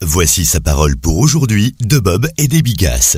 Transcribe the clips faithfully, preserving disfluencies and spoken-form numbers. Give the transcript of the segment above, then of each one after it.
Voici sa parole pour aujourd'hui de Bob et des Bigasses.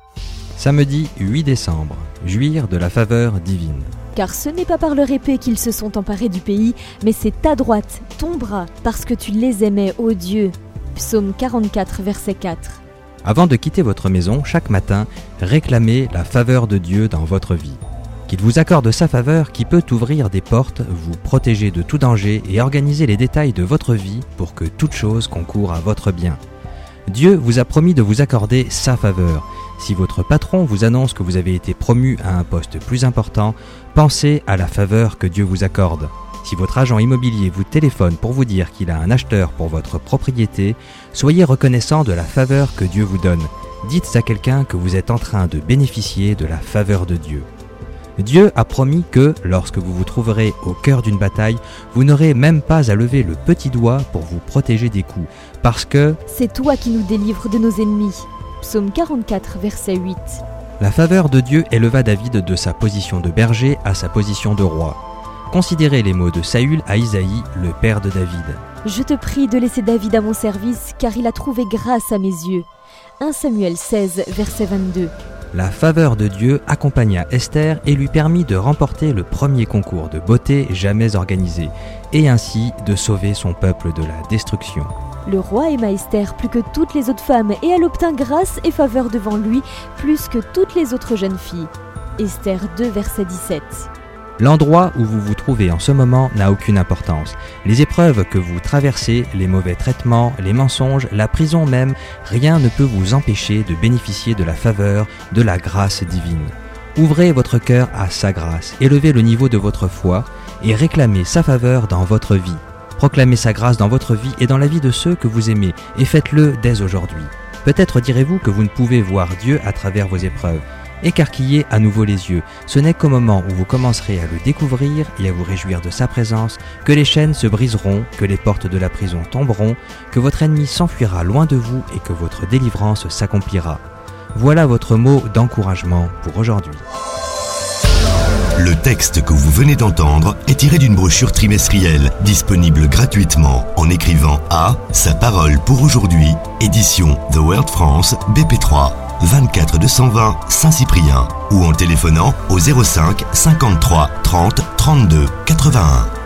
Samedi huit décembre, jouir de la faveur divine. Car ce n'est pas par leur épée qu'ils se sont emparés du pays, mais c'est ta droite, ton bras, parce que tu les aimais, ô Dieu. Psaume quarante-quatre, verset quatre. Avant de quitter votre maison, chaque matin, réclamez la faveur de Dieu dans votre vie. Qu'il vous accorde sa faveur qui peut ouvrir des portes, vous protéger de tout danger et organiser les détails de votre vie pour que toute chose concourt à votre bien. Dieu vous a promis de vous accorder sa faveur. Si votre patron vous annonce que vous avez été promu à un poste plus important, pensez à la faveur que Dieu vous accorde. Si votre agent immobilier vous téléphone pour vous dire qu'il a un acheteur pour votre propriété, soyez reconnaissant de la faveur que Dieu vous donne. Dites à quelqu'un que vous êtes en train de bénéficier de la faveur de Dieu. Dieu a promis que, lorsque vous vous trouverez au cœur d'une bataille, vous n'aurez même pas à lever le petit doigt pour vous protéger des coups, parce que c'est toi qui nous délivres de nos ennemis. Psaume quarante-quatre, verset huit. La faveur de Dieu éleva David de sa position de berger à sa position de roi. Considérez les mots de Saül à Isaïe, le père de David. Je te prie de laisser David à mon service, car il a trouvé grâce à mes yeux. premier Samuel seize, verset vingt-deux. La faveur de Dieu accompagna Esther et lui permit de remporter le premier concours de beauté jamais organisé, et ainsi de sauver son peuple de la destruction. Le roi aima Esther plus que toutes les autres femmes, et elle obtint grâce et faveur devant lui, plus que toutes les autres jeunes filles. Esther deux, verset dix-sept. L'endroit où vous vous trouvez en ce moment n'a aucune importance. Les épreuves que vous traversez, les mauvais traitements, les mensonges, la prison même, rien ne peut vous empêcher de bénéficier de la faveur, de la grâce divine. Ouvrez votre cœur à sa grâce, élevez le niveau de votre foi et réclamez sa faveur dans votre vie. Proclamez sa grâce dans votre vie et dans la vie de ceux que vous aimez, et faites-le dès aujourd'hui. Peut-être direz-vous que vous ne pouvez voir Dieu à travers vos épreuves. Écarquillez à nouveau les yeux. Ce n'est qu'au moment où vous commencerez à le découvrir et à vous réjouir de sa présence que les chaînes se briseront, que les portes de la prison tomberont, que votre ennemi s'enfuira loin de vous et que votre délivrance s'accomplira. Voilà votre mot d'encouragement pour aujourd'hui. Le texte que vous venez d'entendre est tiré d'une brochure trimestrielle disponible gratuitement en écrivant à Sa parole pour aujourd'hui, édition The World France B P trois, vingt-quatre deux cent vingt Saint-Cyprien, ou en téléphonant au zéro cinq cinquante-trois trente trente-deux quatre-vingt-un.